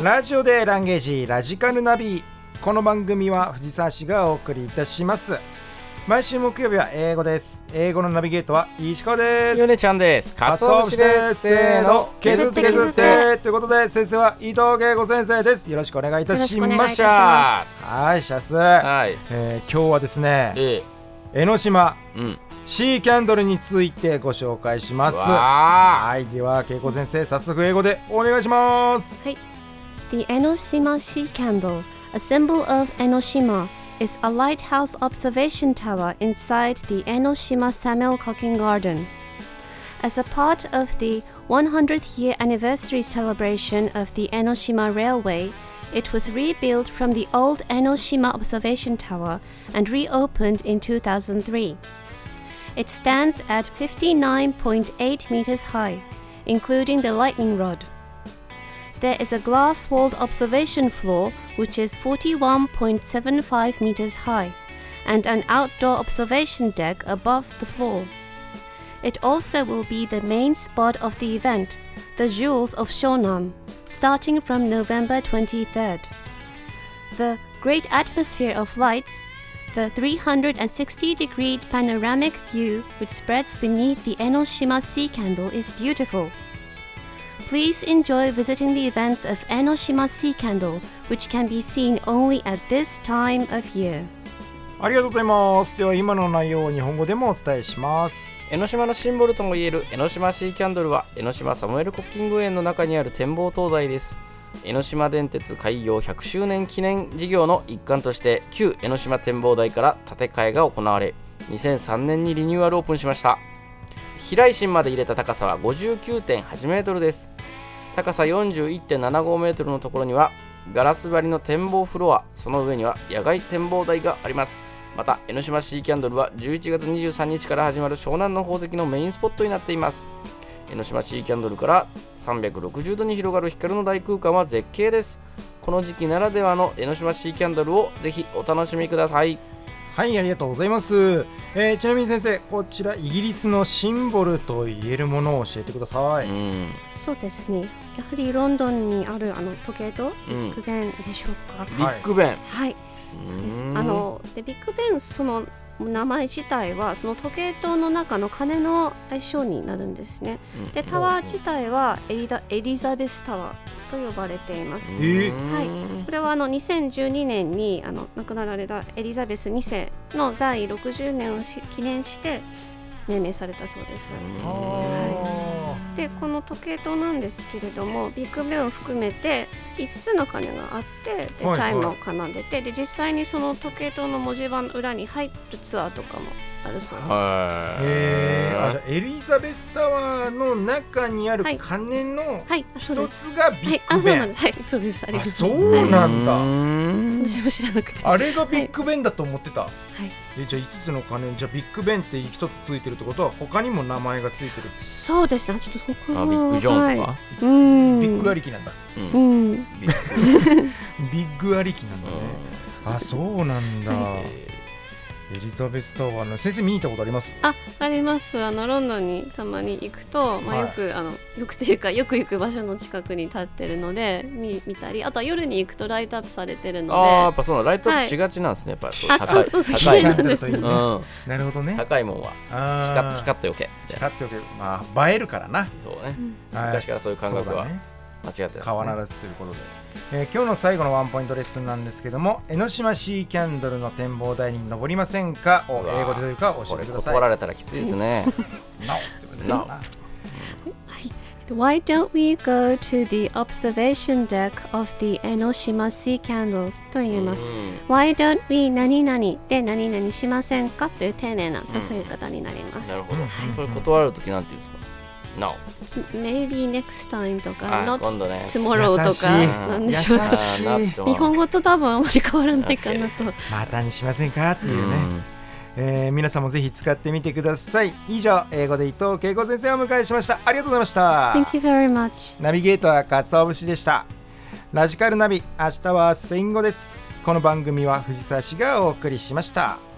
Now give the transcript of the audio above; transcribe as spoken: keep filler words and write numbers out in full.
ラジオでランゲージラジカルナビ。この番組は藤沢市がお送りいたします。毎週木曜日は英語です。英語のナビゲートは石川です。 ゆねちゃんです。かつお節です。 せーの、削って削ってということで、先生は伊藤恵子先生です。よろしくお願いいたします。はい、シャス、はい、えー、今日はですね、ええ、江ノ島、うん、シーキャンドルについてご紹介します。はい、では恵子先生、早速英語でお願いします。 はい。The Enoshima Sea Candle, a symbol of Enoshima, is a lighthouse observation tower inside the Enoshima Samuel-Cocking Garden. As a part of the one hundredth year anniversary celebration of the Enoshima Railway, it was rebuilt from the old Enoshima Observation Tower and reopened in two thousand three. It stands at fifty-nine point eight meters high, including the lightning rod.There is a glass-walled observation floor which is forty-one point seven five meters high and an outdoor observation deck above the floor. It also will be the main spot of the event, the Jewels of Shonan, starting from November twenty-third. The great atmosphere of lights, the three hundred sixty degree panoramic view which spreads beneath the Enoshima Sea Candle is beautiful.Please enjoy visiting the events of Enoshima Sea Candle, which can be seen only at this time of year. ありがとうございます。では今の内容を日本語でもお伝えします。 江ノ島のシンボルともいえる江ノ島シーキャンドルは江ノ島サムエル・コッキング園の中にある展望灯台です。江ノ島電鉄開業ひゃくしゅうねん記念事業の一環として旧江ノ島展望台から建て替えが行われ、にせんさんねんにリニューアルオープンしました。避雷針まで入れた高さは ごじゅうきゅうてんはちメートルです。高さ よんじゅういってんななごメートルのところにはガラス張りの展望フロア、その上には野外展望台があります。また江ノ島シーキャンドルはじゅういちがつにじゅうさんにちから始まる湘南の宝石のメインスポットになっています。江ノ島シーキャンドルからさんびゃくろくじゅうどに広がる光の大空間は絶景です。この時期ならではの江ノ島シーキャンドルをぜひお楽しみください。 はい、ありがとうございます。えー、ちなみに先生、こちらイギリスのシンボルと言えるものを教えてください。うん、 そうですね。やはりロンドンにあるあの時計とビッグベンでしょうか。 ビッグベン。 はい、そうです。あのでビッグベン、その名前自体はその時計塔の中の鐘の愛称になるんですね。うん、でタワー自体はエリダエリザベスタワーと呼ばれています。はい、これはあのにせんじゅうにねんにあの亡くなられたエリザベスにせいの在位ろくじゅうねんを記念して命名されたそうです。はい、でこの時計塔なんですけれども、ビッグベンを含めていつつの鐘があって、でチャイムを奏でて、で実際にその時計塔の文字盤の裏に入るツアーとかもあるそうです。 へー、あ、じゃあエリザベスタワーの中にある鐘の一つがビッグベン。 はい、はい、そうです。ありがとうございます。 そうなんだ。 私も知らなくて。 あれがビッグベンだと思ってた。 はい。 え、じゃあいつつの鐘、じゃあビッグベンって一つついてるってことは他にも名前がついてる。 そうですね。ちょっと他の。 あ、ビッグジョンとか。 はい、うん。 ビッグありきなんだ。 うん。ビッグありきなんだね。あ、そうなんだ。エリザベスタワーの先生見に行ったことあります？ あ、あります。あのロンドンにたまに行くと、まあ、よく、はい、あのよくというかよく行く場所の近くに立ってるので 見, 見たり、あとは夜に行くとライトアップされてるので、 あ、やっぱそう、ライトアップしがちなんですね、はい、やっぱり。 あ、そうそうそう、高いなんです、ね、うん、 なるほどね。 高いもんは光, 光っておけ光っておけ、まあ映えるからな。 そうね、うん、昔からそういう感覚は間違ってないですね。 変わらずということで、えー、今日の最後のワンポイントレッスンなんですけども、江ノ島シーキャンドルの展望台に登りませんかを英語でというか教えてください。 これ断られたらきついですね。 No ってことだな。 Why don't we go to the observation deck of the Enoshima Sea Candle と言います。Why don't we 何々で何々しませんかという丁寧な誘い方になります。 なるほど。それ断るときなんて言うんですか？No. Maybe next time とか Not ね、 tomorrow とかなんでしょう。日本語と多分あまり変わらないかなと。 またにしませんかっていうね、うんえー、皆さんもぜひ使ってみてください。以上、英語で伊藤恵子先生をお迎えしました。ありがとうございました。 Thank you very much。 ナビゲーターは勝尾節でした。ラジカルナビ、明日はスペイン語です。この番組は藤沢市がお送りしました。